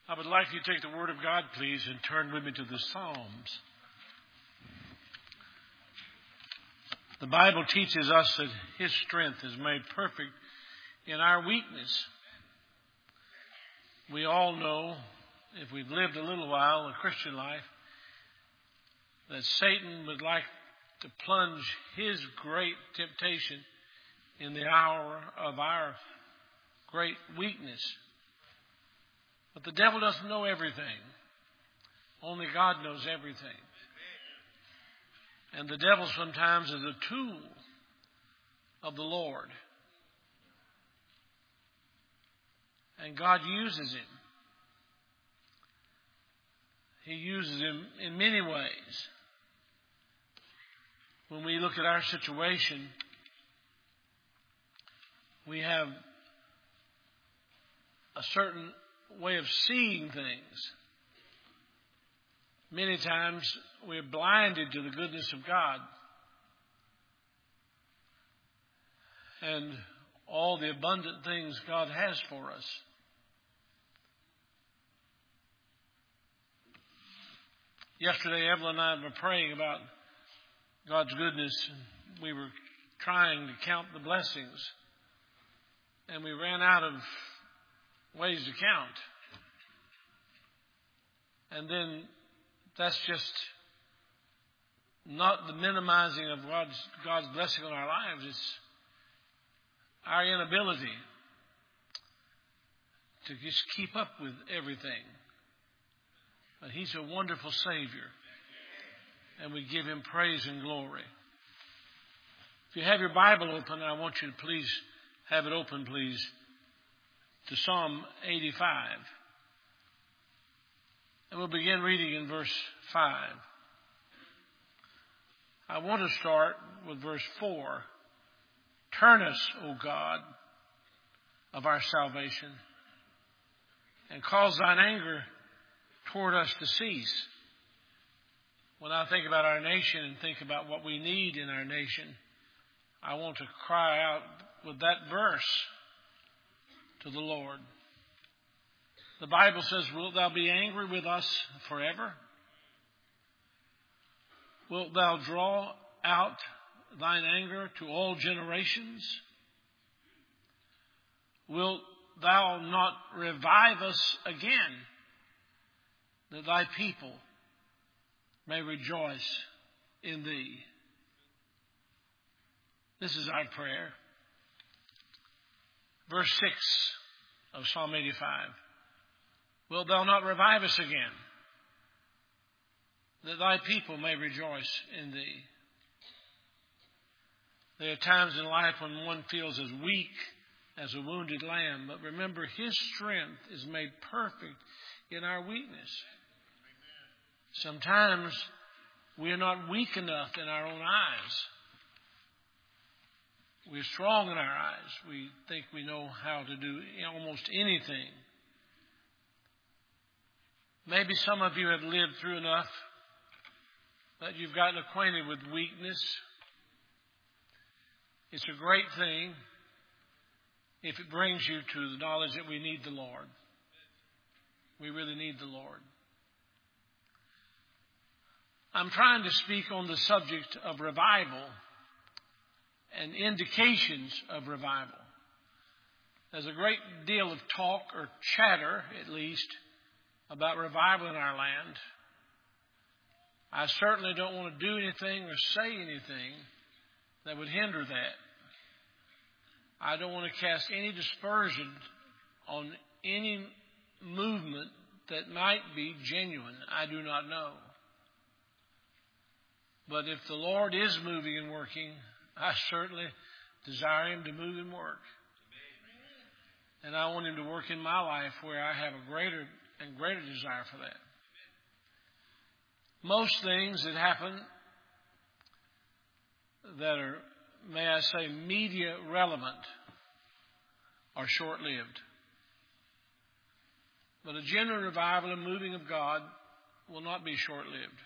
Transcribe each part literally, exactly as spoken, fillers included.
I would like you to take the Word of God, please, and turn with me to the Psalms. The Bible teaches us that His strength is made perfect in our weakness. We all know, if we've lived a little while in Christian life, that Satan would like to plunge his great temptation in the hour of our great weakness. But the devil doesn't know everything. Only God knows everything. And the devil sometimes is a tool of the Lord. And God uses him. He uses him in many ways. When we look at our situation, we have a certain way of seeing things. Many times we're blinded to the goodness of God and all the abundant things God has for us. Yesterday, Evelyn and I were praying about God's goodness. We were trying to count the blessings, and we ran out of ways to count. And then that's just not the minimizing of God's, God's blessing on our lives. It's our inability to just keep up with everything. But He's a wonderful Savior, and we give Him praise and glory. If you have your Bible open, I want you to please have it open, please, to Psalm eighty-five. And we'll begin reading in verse five. I want to start with verse four. Turn us, O God, of our salvation, and cause thine anger toward us to cease. When I think about our nation and think about what we need in our nation, I want to cry out with that verse to the Lord. The Bible says, wilt thou be angry with us forever? Wilt thou draw out thine anger to all generations? Wilt thou not revive us again, that thy people may rejoice in thee? This is our prayer. Verse six of Psalm eighty-five. Wilt thou not revive us again, that thy people may rejoice in thee? There are times in life when one feels as weak as a wounded lamb, but remember, His strength is made perfect in our weakness. Sometimes we are not weak enough in our own eyes. We're strong in our eyes. We think we know how to do almost anything. Maybe some of you have lived through enough that you've gotten acquainted with weakness. It's a great thing if it brings you to the knowledge that we need the Lord. We really need the Lord. I'm trying to speak on the subject of revival and indications of revival. There's a great deal of talk or chatter, at least, about revival in our land. I certainly don't want to do anything or say anything that would hinder that. I don't want to cast any dispersion on any movement that might be genuine. I do not know. But if the Lord is moving and working, I certainly desire Him to move and work. And I want Him to work in my life where I have a greater and greater desire for that. Most things that happen that are, may I say, media relevant are short-lived. But a genuine revival and moving of God will not be short-lived.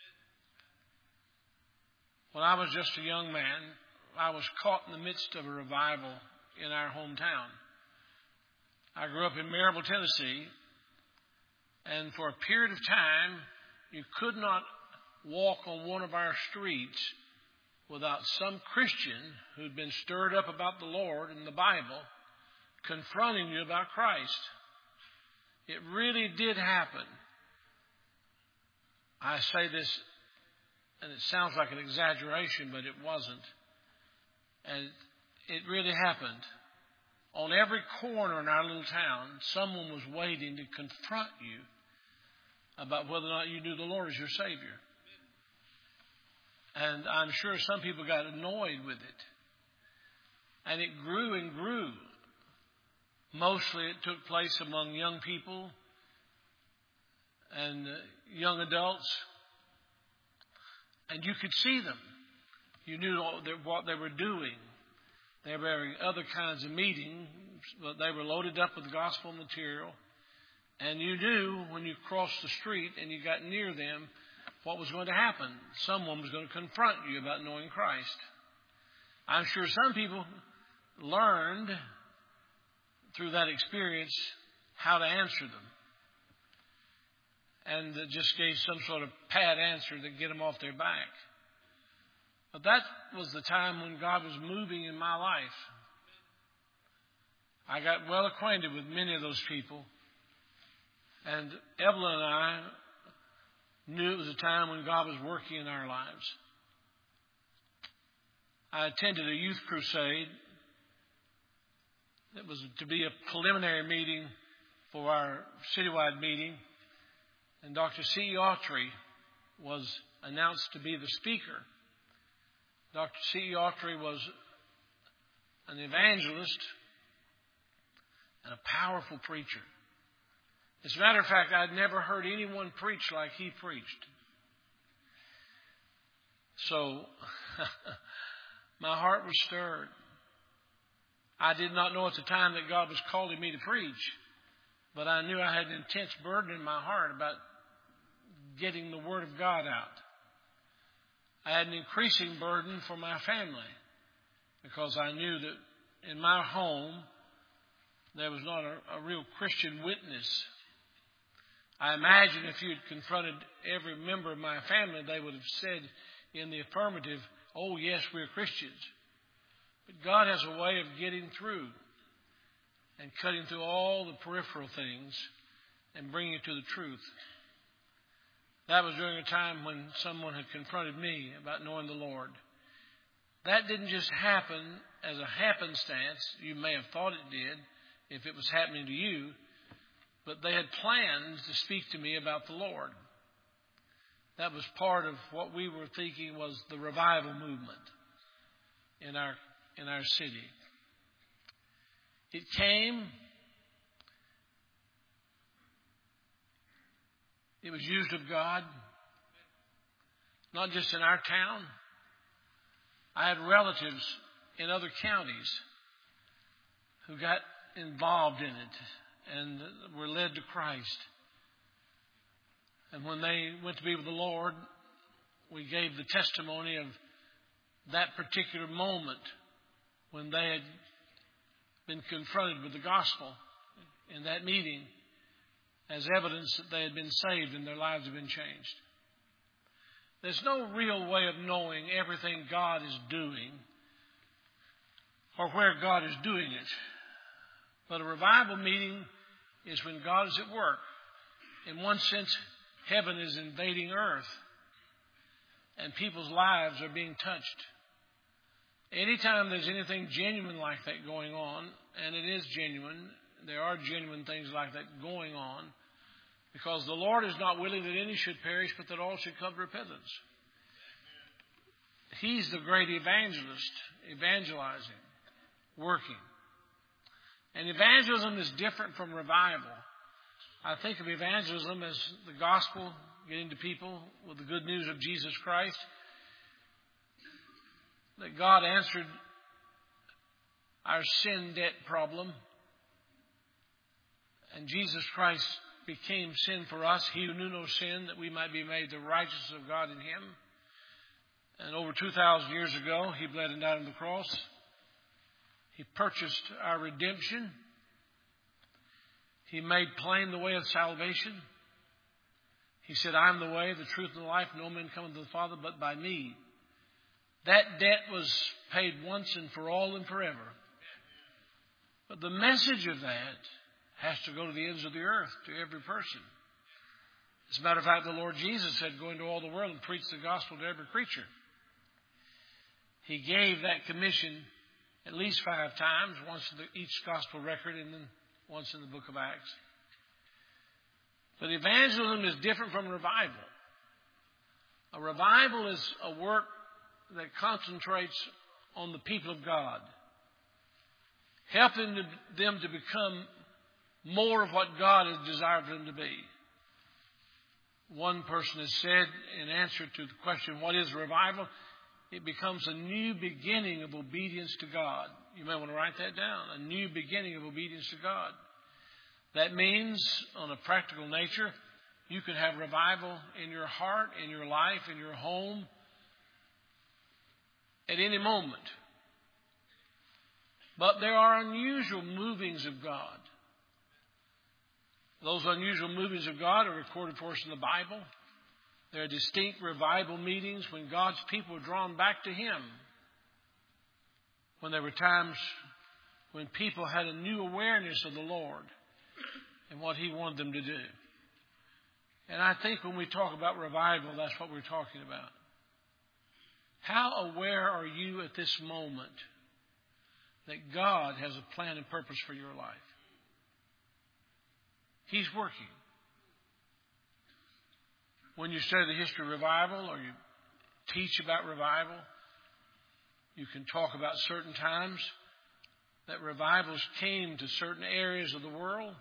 When I was just a young man, I was caught in the midst of a revival in our hometown. I grew up in Maryville, Tennessee, And for a period of time, you could not walk on one of our streets without some Christian who'd been stirred up about the Lord and the Bible confronting you about Christ. It really did happen. I say this, and it sounds like an exaggeration, but it wasn't. And it really happened. On every corner in our little town, someone was waiting to confront you about whether or not you knew the Lord as your Savior. And I'm sure some people got annoyed with it. And it grew and grew. Mostly it took place among young people and uh, young adults. And you could see them. You knew what they were doing. They were having other kinds of meetings, but they were loaded up with gospel material. And you knew when you crossed the street and you got near them what was going to happen. Someone was going to confront you about knowing Christ. I'm sure some people learned through that experience how to answer them. And just gave some sort of pat answer to get them off their back. But that was the time when God was moving in my life. I got well acquainted with many of those people. And Evelyn and I knew it was a time when God was working in our lives. I attended a youth crusade. It was to be a preliminary meeting for our citywide meeting. And Doctor C E Autry was announced to be the speaker. Doctor C E Autry was an evangelist and a powerful preacher. As a matter of fact, I'd never heard anyone preach like he preached. So, my heart was stirred. I did not know at the time that God was calling me to preach, but I knew I had an intense burden in my heart about getting the Word of God out. I had an increasing burden for my family because I knew that in my home there was not a, a real Christian witness. I imagine if you had confronted every member of my family, they would have said in the affirmative, "Oh, yes, we're Christians." But God has a way of getting through and cutting through all the peripheral things and bringing you to the truth. That was during a time when someone had confronted me about knowing the Lord. That didn't just happen as a happenstance. You may have thought it did if it was happening to you. But they had planned to speak to me about the Lord. That was part of what we were thinking was the revival movement in our in our city. It came. It was used of God, not just in our town. I had relatives in other counties who got involved in it and were led to Christ. And when they went to be with the Lord, we gave the testimony of that particular moment when they had been confronted with the gospel in that meeting as evidence that they had been saved and their lives had been changed. There's no real way of knowing everything God is doing or where God is doing it. But a revival meeting is when God is at work. In one sense, heaven is invading earth and people's lives are being touched. Anytime there's anything genuine like that going on, and it is genuine, there are genuine things like that going on, because the Lord is not willing that any should perish, but that all should come to repentance. He's the great evangelist, evangelizing, working. And evangelism is different from revival. I think of evangelism as the gospel, getting to people with the good news of Jesus Christ. That God answered our sin debt problem. And Jesus Christ became sin for us. He who knew no sin, that we might be made the righteousness of God in Him. And over two thousand years ago, He bled and died on the cross. He purchased our redemption. He made plain the way of salvation. He said, I am the way, the truth, and the life. No man cometh to the Father but by me. That debt was paid once and for all and forever. But the message of that has to go to the ends of the earth, to every person. As a matter of fact, the Lord Jesus said, go into all the world and preach the gospel to every creature. He gave that commission at least five times, once in the, each gospel record and then once in the book of Acts. But evangelism is different from revival. A revival is a work that concentrates on the people of God, helping them to become more of what God has desired for them to be. One person has said, in answer to the question, what is revival? It becomes a new beginning of obedience to God. You may want to write that down. A new beginning of obedience to God. That means, on a practical nature, you can have revival in your heart, in your life, in your home, at any moment. But there are unusual movings of God. Those unusual movings of God are recorded for us in the Bible. There are distinct revival meetings when God's people are drawn back to Him. When there were times when people had a new awareness of the Lord and what He wanted them to do. And I think when we talk about revival, that's what we're talking about. How aware are you at this moment that God has a plan and purpose for your life? He's working. When you study the history of revival or you teach about revival, you can talk about certain times that revivals came to certain areas of the world.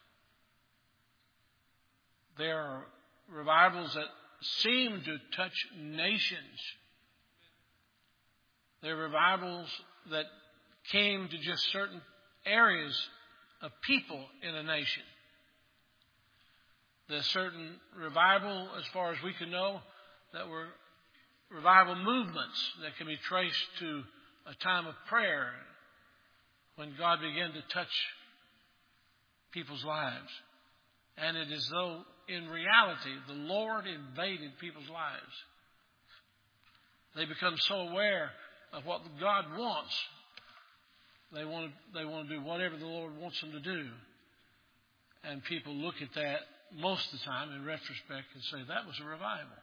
There are revivals that seem to touch nations. There are revivals that came to just certain areas of people in a nation. There's certain revival, as far as we can know, that were revival movements that can be traced to a time of prayer when God began to touch people's lives. And it is though, in reality, the Lord invaded people's lives. They become so aware of what God wants. They want to, they want to do whatever the Lord wants them to do. And people look at that most of the time in retrospect and say, that was a revival.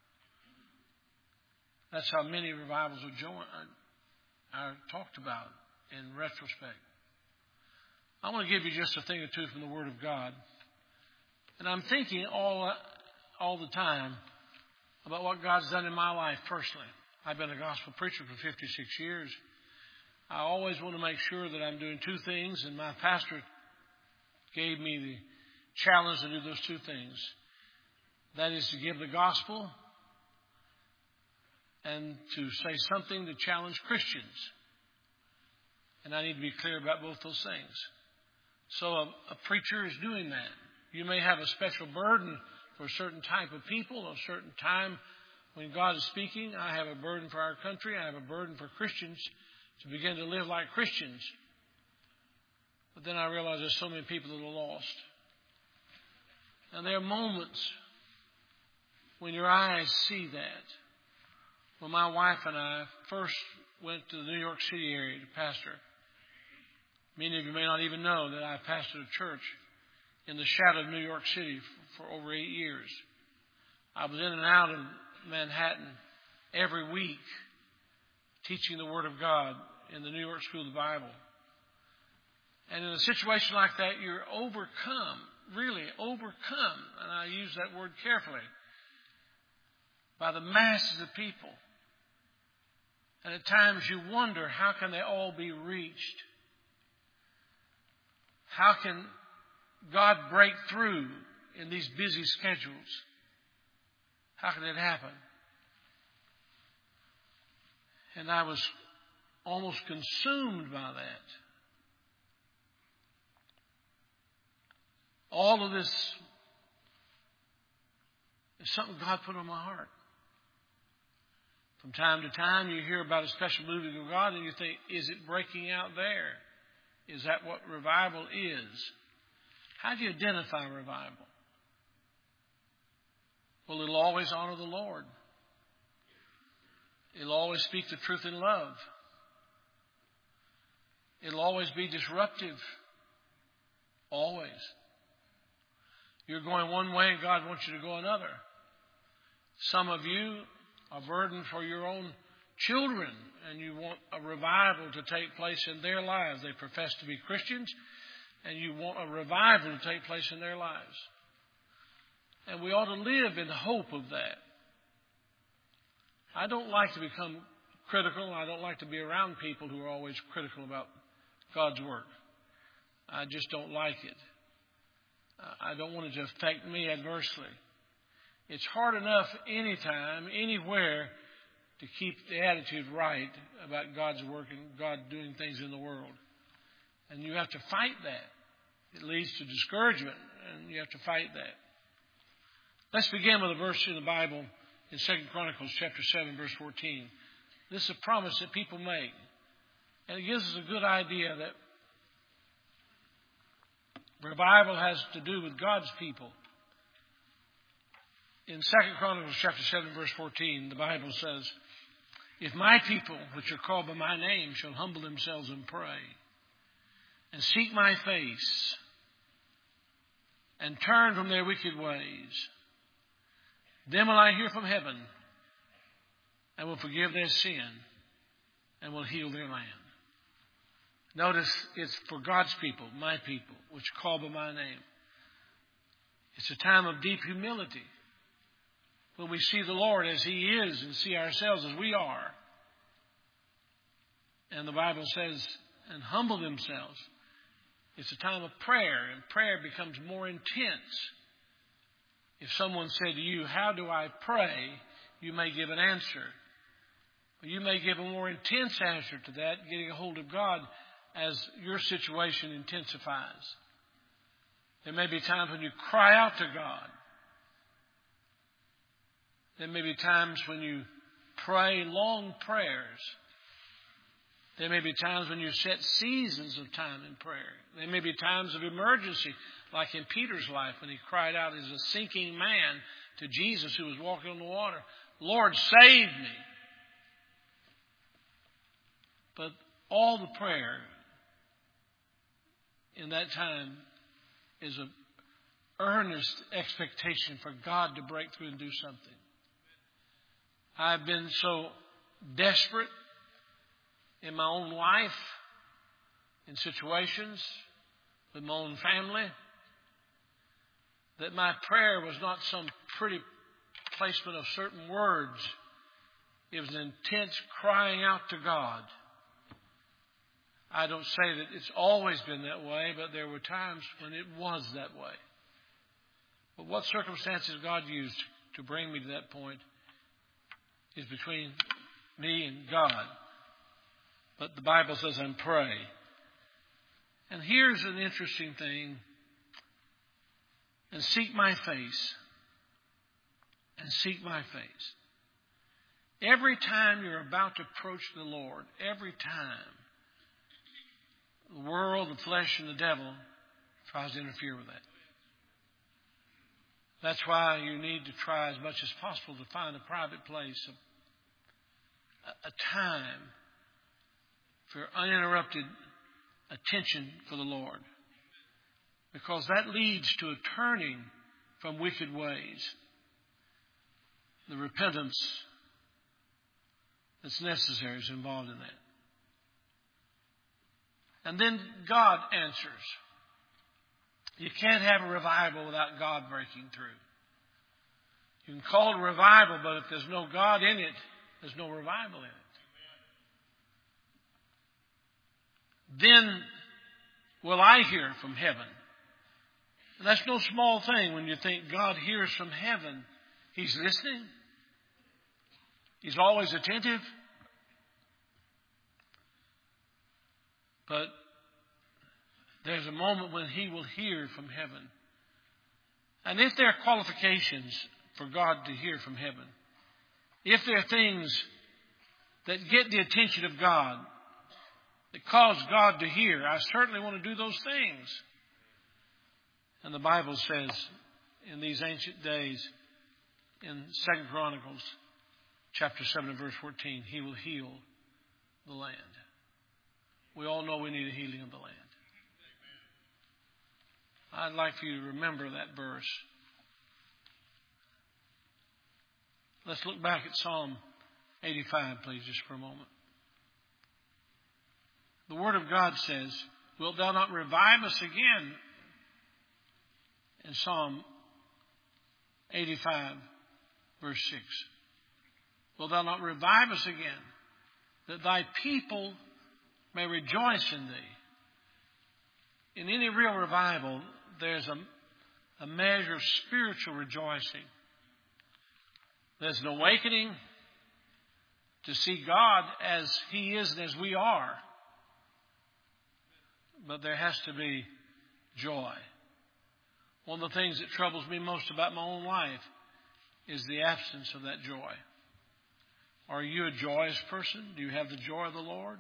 That's how many revivals are, joined, are talked about in retrospect. I want to give you just a thing or two from the Word of God. And I'm thinking all, all the time about what God's done in my life personally. I've been a gospel preacher for fifty-six years. I always want to make sure that I'm doing two things, and my pastor gave me the challenge to do those two things. That is to give the gospel and to say something to challenge Christians. And I need to be clear about both those things. So a, a preacher is doing that. You may have a special burden for a certain type of people, a certain time when God is speaking. I have a burden for our country. I have a burden for Christians to begin to live like Christians. But then I realize there's so many people that are lost. And there are moments when your eyes see that. When my wife and I first went to the New York City area to pastor, many of you may not even know that I pastored a church in the shadow of New York City for, for over eight years. I was in and out of Manhattan every week teaching the Word of God in the New York School of the Bible. And in a situation like that, you're overcome, really overcome, and I use that word carefully, by the masses of people. And at times you wonder, how can they all be reached? How can God break through in these busy schedules? How can it happen? And I was almost consumed by that. All of this is something God put on my heart. From time to time, you hear about a special moving of God and you think, is it breaking out there? Is that what revival is? How do you identify revival? Well, it'll always honor the Lord. It'll always speak the truth in love. It'll always be disruptive. Always. You're going one way and God wants you to go another. Some of you are burdened for your own children and you want a revival to take place in their lives. They profess to be Christians and you want a revival to take place in their lives. And we ought to live in hope of that. I don't like to become critical. I don't like to be around people who are always critical about God's work. I just don't like it. I don't want it to affect me adversely. It's hard enough anytime, anywhere, to keep the attitude right about God's work and God doing things in the world. And you have to fight that. It leads to discouragement, and you have to fight that. Let's begin with a verse in the Bible in Second Chronicles chapter seven, verse fourteen. This is a promise that people make. And it gives us a good idea that revival has to do with God's people. In Second Chronicles chapter seven, verse fourteen, the Bible says, "If my people, which are called by my name, shall humble themselves and pray, and seek my face, and turn from their wicked ways, then will I hear from heaven, and will forgive their sin, and will heal their land." Notice it's for God's people, my people, which are called by my name. It's a time of deep humility, when we see the Lord as He is and see ourselves as we are. And the Bible says, and humble themselves. It's a time of prayer, and prayer becomes more intense. If someone said to you, "How do I pray?" you may give an answer. But you may give a more intense answer to that, getting a hold of God as your situation intensifies. There may be times when you cry out to God. There may be times when you pray long prayers. There may be times when you set seasons of time in prayer. There may be times of emergency, like in Peter's life when he cried out as a sinking man to Jesus who was walking on the water, "Lord, save me." But all the prayer in that time is an earnest expectation for God to break through and do something. I've been so desperate in my own life, in situations with my own family, that my prayer was not some pretty placement of certain words. It was an intense crying out to God. I don't say that it's always been that way, but there were times when it was that way. But what circumstances God used to bring me to that point is between me and God. But the Bible says, "And pray." And here's an interesting thing. "And seek my face." And seek my face. Every time you're about to approach the Lord, every time, the world, the flesh, and the devil tries to interfere with that. That's why you need to try as much as possible to find a private place, a, a time for uninterrupted attention for the Lord. Because that leads to a turning from wicked ways. The repentance that's necessary is involved in that. And then God answers. You can't have a revival without God breaking through. You can call it a revival, but if there's no God in it, there's no revival in it. Then will I hear from heaven. And that's no small thing when you think God hears from heaven. He's listening. He's always attentive. But there's a moment when He will hear from heaven. And if there are qualifications for God to hear from heaven, if there are things that get the attention of God, that cause God to hear, I certainly want to do those things. And the Bible says in these ancient days, in Second Chronicles chapter seven and verse fourteen, He will heal the land. We all know we need a healing of the land. I'd like for you to remember that verse. Let's look back at Psalm eighty-five, please, just for a moment. The Word of God says, wilt thou not revive us again? In Psalm eighty-five, verse six. Wilt thou not revive us again, that thy people may rejoice in thee? In any real revival, there's a, a measure of spiritual rejoicing. There's an awakening to see God as He is and as we are. But there has to be joy. One of the things that troubles me most about my own life is the absence of that joy. Are you a joyous person? Do you have the joy of the Lord?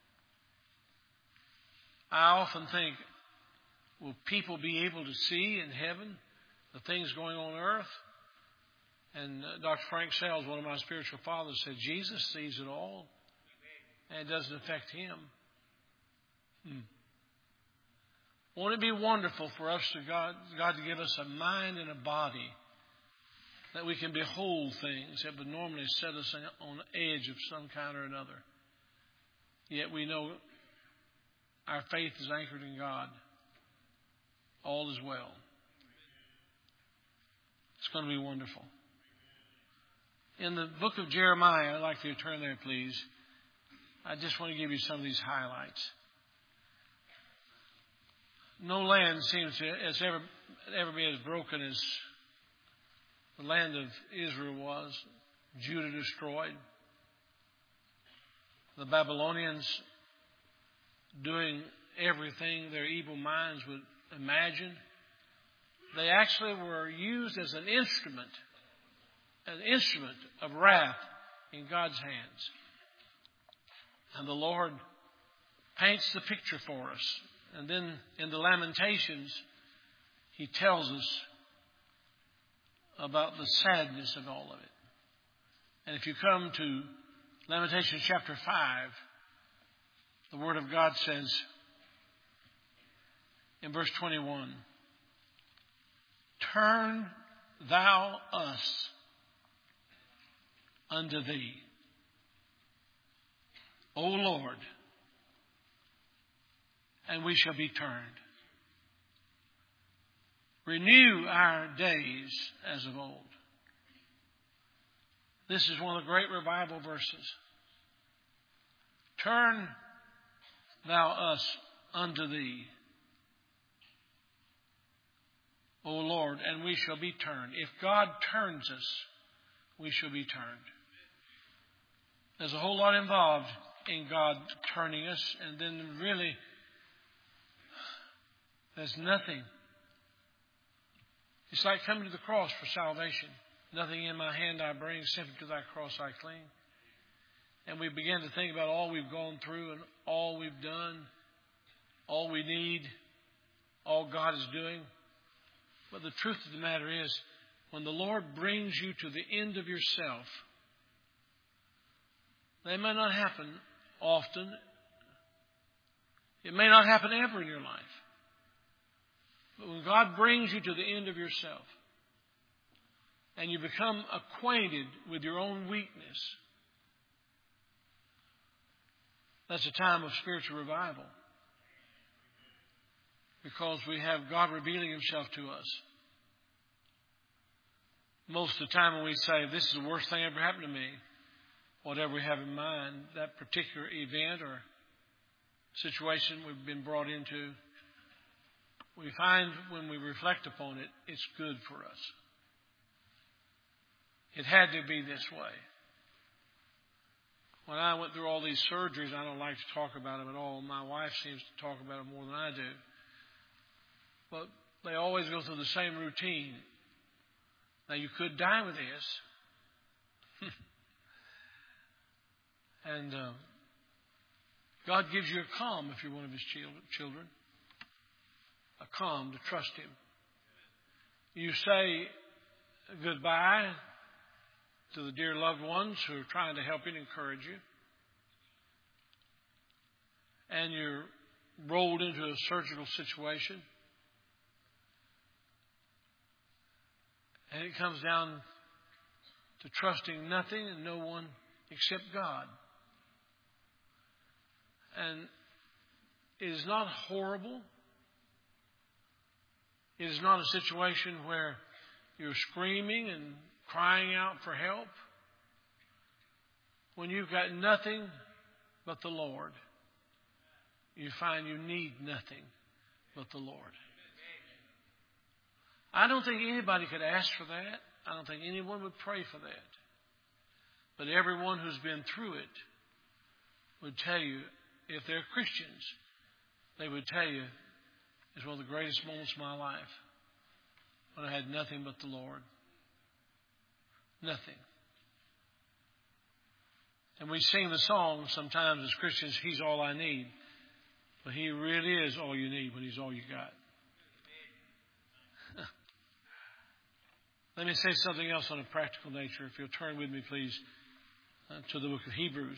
I often think, will people be able to see in heaven the things going on earth? And uh, Doctor Frank Sells, one of my spiritual fathers, said, Jesus sees it all, and it doesn't affect him. Hmm. Won't it be wonderful for us to God, God to give us a mind and a body that we can behold things that would normally set us on the edge of some kind or another. Yet we know our faith is anchored in God. All is well. It's going to be wonderful. In the book of Jeremiah, I'd like you to turn there, please. I just want to give you some of these highlights. No land seems to has ever, ever been as broken as the land of Israel was. Judah destroyed. The Babylonians doing everything their evil minds would imagine. They actually were used as an instrument, an instrument of wrath in God's hands. And the Lord paints the picture for us. And then in the Lamentations, He tells us about the sadness of all of it. And if you come to Lamentations chapter five, the Word of God says in verse twenty-one, turn thou us unto thee, O Lord, and we shall be turned. Renew our days as of old. This is one of the great revival verses. Turn thou us unto thee, O Lord, and we shall be turned. If God turns us, we shall be turned. There's a whole lot involved in God turning us, and then really there's nothing. It's like coming to the cross for salvation. Nothing in my hand I bring, simply to thy cross I cling. And we begin to think about all we've gone through and all we've done, all we need, all God is doing. But the truth of the matter is, when the Lord brings you to the end of yourself, that may not happen often. It may not happen ever in your life. But when God brings you to the end of yourself and you become acquainted with your own weakness, that's a time of spiritual revival. Because we have God revealing Himself to us. Most of the time when we say, this is the worst thing ever happened to me, whatever we have in mind, that particular event or situation we've been brought into, we find when we reflect upon it, it's good for us. It had to be this way. When I went through all these surgeries, I don't like to talk about them at all. My wife seems to talk about them more than I do. But they always go through the same routine. Now, you could die with this. and uh, God gives you a calm if you're one of His children. A calm to trust Him. You say goodbye to the dear loved ones who are trying to help you and encourage you. And you're rolled into a surgical situation. And it comes down to trusting nothing and no one except God. And it is not horrible. It is not a situation where you're screaming and crying out for help. When you've got nothing but the Lord, you find you need nothing but the Lord. I don't think anybody could ask for that. I don't think anyone would pray for that. But everyone who's been through it would tell you, if they're Christians, they would tell you, it's one of the greatest moments of my life when I had nothing but the Lord. Nothing. And we sing the song sometimes as Christians, He's all I need. But He really is all you need when He's all you got. Let me say something else on a practical nature. If you'll turn with me, please, uh, to the book of Hebrews.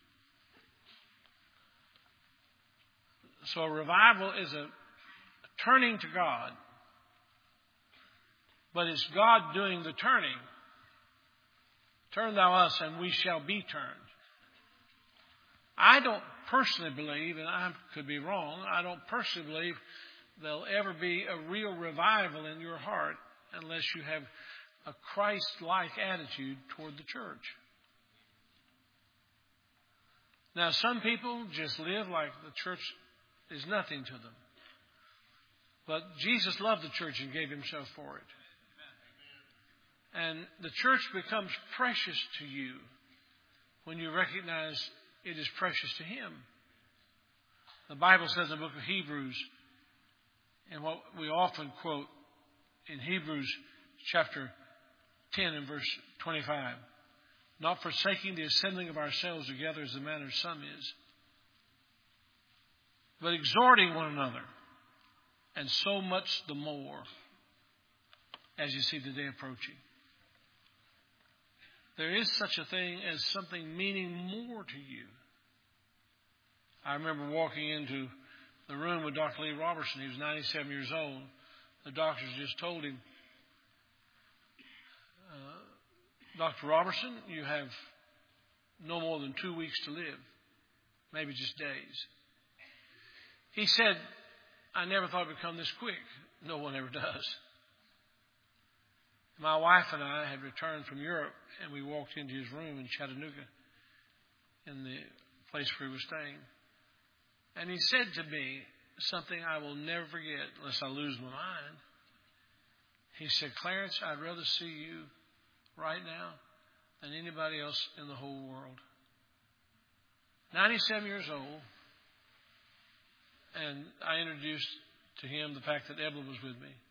So a revival is a turning to God. But it's God doing the turning. Turn thou us and we shall be turned. I don't personally believe, and I could be wrong, I don't personally believe there'll ever be a real revival in your heart unless you have a Christ-like attitude toward the church. Now, some people just live like the church is nothing to them. But Jesus loved the church and gave Himself for it. And the church becomes precious to you when you recognize it is precious to Him. The Bible says in the book of Hebrews, and what we often quote in Hebrews chapter ten and verse twenty-five, not forsaking the assembling of ourselves together as the manner of some is, but exhorting one another, and so much the more as you see the day approaching. There is such a thing as something meaning more to you. I remember walking into the room with Doctor Lee Robertson. He was ninety-seven years old. The doctors just told him, uh, Doctor Robertson, you have no more than two weeks to live, maybe just days. He said, I never thought it would come this quick. No one ever does. My wife and I had returned from Europe, and we walked into his room in Chattanooga, in the place where he was staying. And he said to me something I will never forget unless I lose my mind. He said, Clarence, I'd rather see you right now than anybody else in the whole world. ninety-seven years old, and I introduced to him the fact that Evelyn was with me.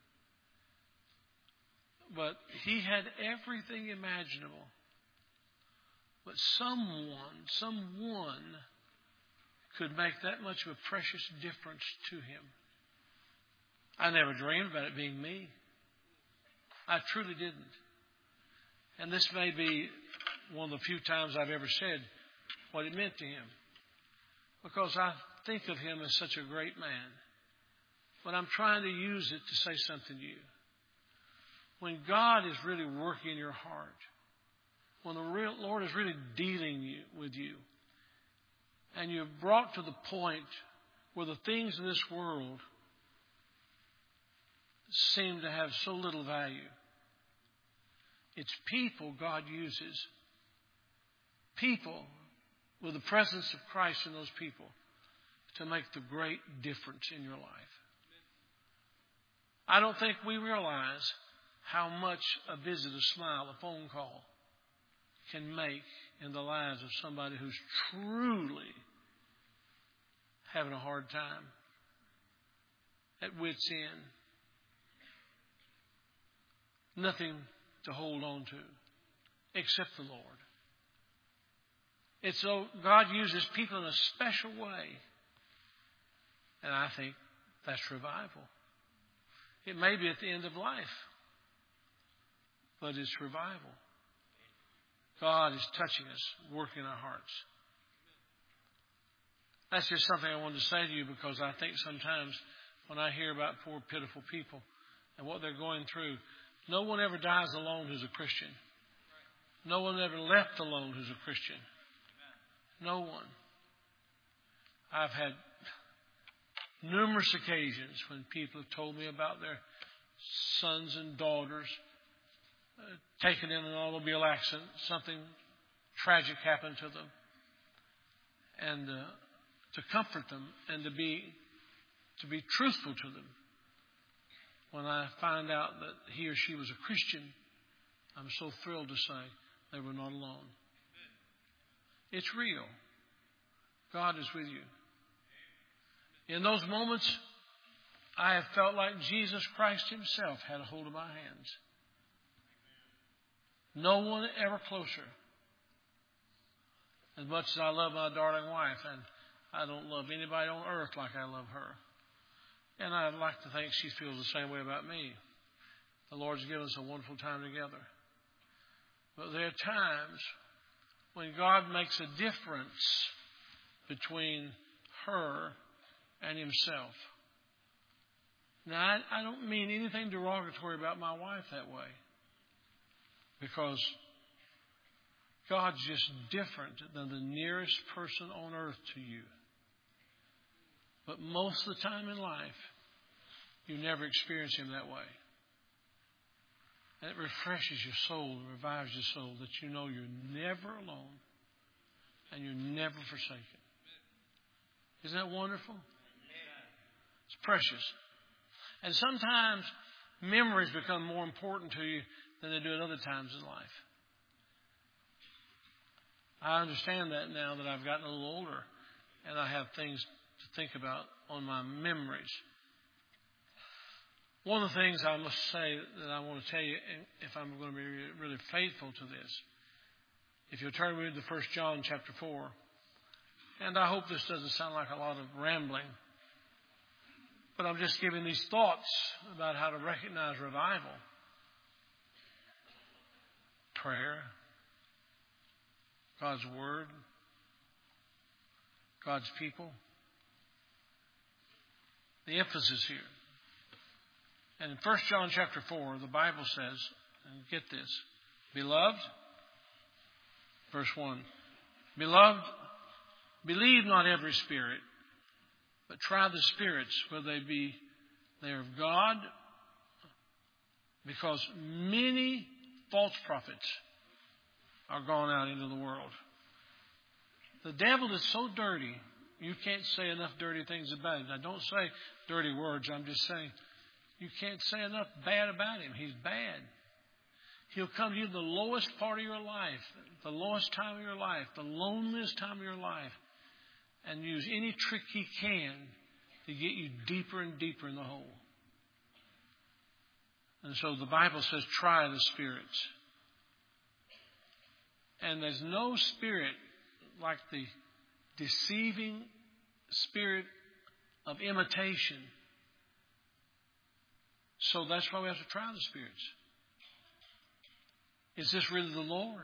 But he had everything imaginable. But someone, someone could make that much of a precious difference to him. I never dreamed about it being me. I truly didn't. And this may be one of the few times I've ever said what it meant to him. Because I think of him as such a great man. But I'm trying to use it to say something to you. When God is really working in your heart, when the real Lord is really dealing you, with you, and you're brought to the point where the things in this world seem to have so little value, it's people God uses. People with the presence of Christ in those people to make the great difference in your life. I don't think we realize how much a visit, a smile, a phone call can make in the lives of somebody who's truly having a hard time, at wit's end, nothing to hold on to except the Lord. It's so God uses people in a special way, and I think that's revival. It may be at the end of life, but it's revival. God is touching us, working our hearts. That's just something I wanted to say to you, because I think sometimes when I hear about poor, pitiful people and what they're going through, no one ever dies alone who's a Christian. No one ever left alone who's a Christian. No one. I've had numerous occasions when people have told me about their sons and daughters uh, taken in an automobile accident. Something tragic happened to them. And uh, to comfort them and to be to be truthful to them. When I find out that he or she was a Christian, I'm so thrilled to say they were not alone. It's real. God is with you. In those moments, I have felt like Jesus Christ himself had a hold of my hands. No one ever closer. As much as I love my darling wife, and I don't love anybody on earth like I love her. And I'd like to think she feels the same way about me. The Lord's given us a wonderful time together. But there are times when God makes a difference between her and himself. Now, I, I don't mean anything derogatory about my wife that way. Because God's just different than the nearest person on earth to you. But most of the time in life, you never experience him that way. And it refreshes your soul, revives your soul, that you know you're never alone and you're never forsaken. Isn't that wonderful? It's precious. And sometimes memories become more important to you than they do at other times in life. I understand that now that I've gotten a little older and I have things to think about on my memories. One of the things I must say that I want to tell you, if I'm going to be really faithful to this, if you'll turn with me to First John chapter four, and I hope this doesn't sound like a lot of rambling, but I'm just giving these thoughts about how to recognize revival. Prayer, God's Word, God's people. The emphasis here. And in First John chapter four, the Bible says, and get this, beloved, verse one, beloved, believe not every spirit, but try the spirits, whether they be they are of God, because many false prophets are gone out into the world. The devil is so dirty, you can't say enough dirty things about him. Now, don't say dirty words. I'm just saying you can't say enough bad about him. He's bad. He'll come to you the lowest part of your life, the lowest time of your life, the loneliest time of your life, and use any trick he can to get you deeper and deeper in the hole. And so the Bible says, try the spirits. And there's no spirit like the deceiving spirit of imitation. So that's why we have to try the spirits. Is this really the Lord?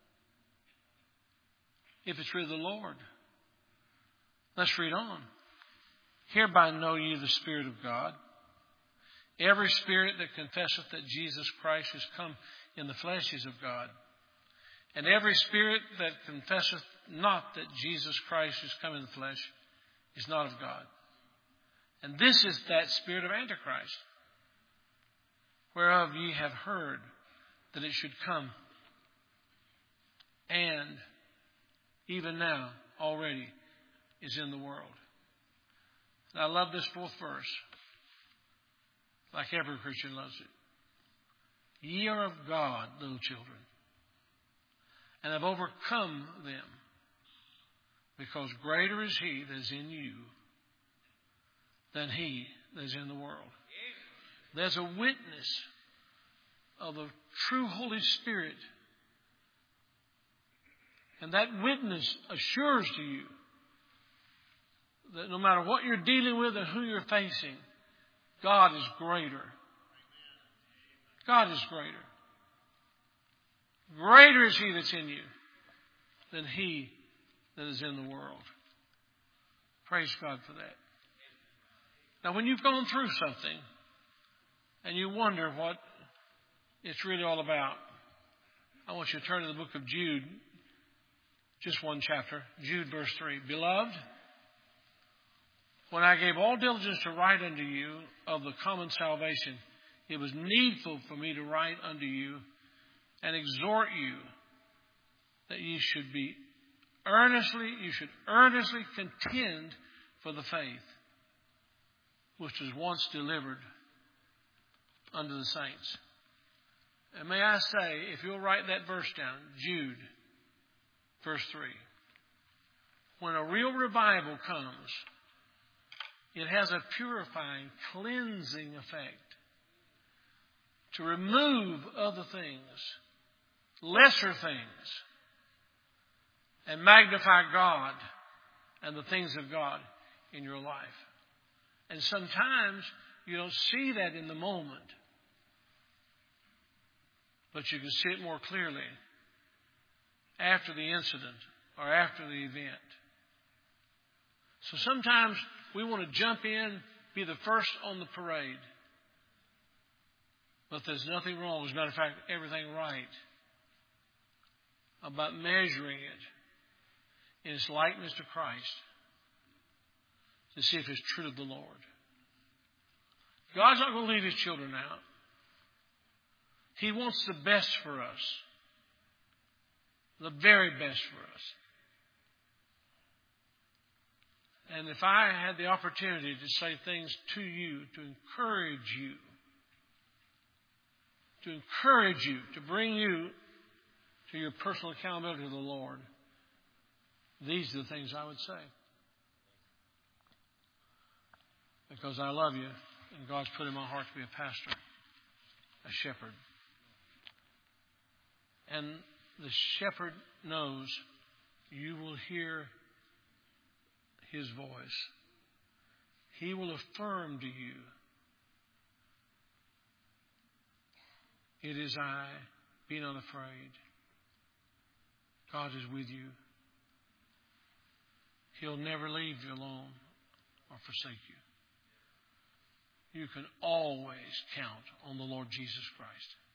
If it's really the Lord, let's read on. Hereby know ye the Spirit of God. Every spirit that confesseth that Jesus Christ is come in the flesh is of God. And every spirit that confesseth not that Jesus Christ is come in the flesh is not of God. And this is that spirit of Antichrist, whereof ye have heard that it should come, and even now already is in the world. And I love this fourth verse, like every Christian loves it. Ye are of God, little children, and have overcome them, because greater is he that is in you than he that is in the world. There's a witness of the true Holy Spirit. And that witness assures to you that no matter what you're dealing with and who you're facing, God is greater. God is greater. Greater is He that's in you than he that is in the world. Praise God for that. Now, when you've gone through something and you wonder what it's really all about, I want you to turn to the book of Jude, just one chapter, Jude verse three. Beloved, when I gave all diligence to write unto you of the common salvation, it was needful for me to write unto you and exhort you that you should be earnestly, you should earnestly contend for the faith which was once delivered unto the saints. And may I say, if you'll write that verse down, Jude, verse three. When a real revival comes, it has a purifying, cleansing effect to remove other things, lesser things, and magnify God and the things of God in your life. And sometimes you don't see that in the moment, but you can see it more clearly after the incident or after the event. So sometimes we want to jump in, be the first on the parade. But there's nothing wrong, as a matter of fact, everything right about measuring it in its likeness to Christ to see if it's true to the Lord. God's not going to leave His children out. He wants the best for us. The very best for us. And if I had the opportunity to say things to you, to encourage you, to encourage you, to bring you to your personal accountability to the Lord, these are the things I would say. Because I love you, and God's put in my heart to be a pastor, a shepherd. And the shepherd knows you will hear His voice. He will affirm to you, it is I, be not afraid. God is with you. He'll never leave you alone or forsake you. You can always count on the Lord Jesus Christ.